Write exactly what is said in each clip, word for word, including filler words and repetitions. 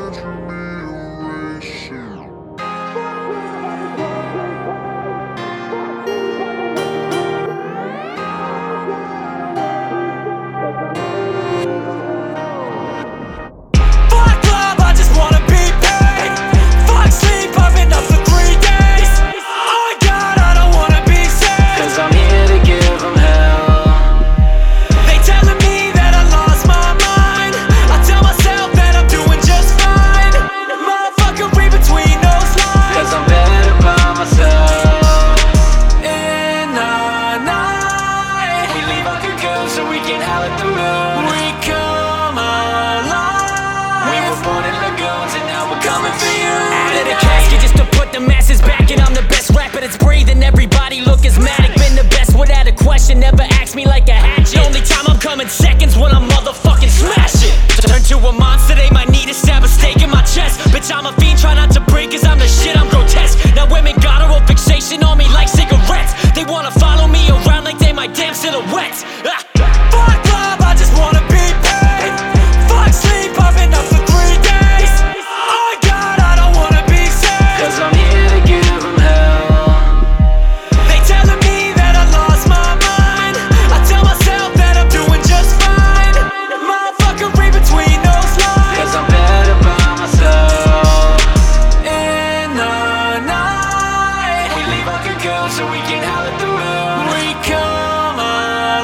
Never ask me like a hatchet. The only time I'm coming seconds when I'm motherfucking smashing. Turn to a monster, they might need to stab a stake in my chest. Bitch, I'm a fiend, try not to break, cause I'm the shit, I'm grotesque. Now women got a real fixation on me like cigarettes. They wanna follow me around like they my damn silhouettes. ah. Fuck love, I just wanna be paid. Fuck sleep, I've been up for three days. Oh God, I don't wanna be saved, cause I'm here to give them hell. They telling me that I lost my mind. I tell myself that I'm doing just fine. Motherfucker, read between those lines, cause I'm better by myself. In the night, we leave our cocoon so we can howl at the moon. we come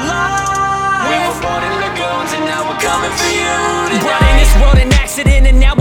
alive. We were born in lagoons and now we're coming for you tonight. Brought in this world an accident and now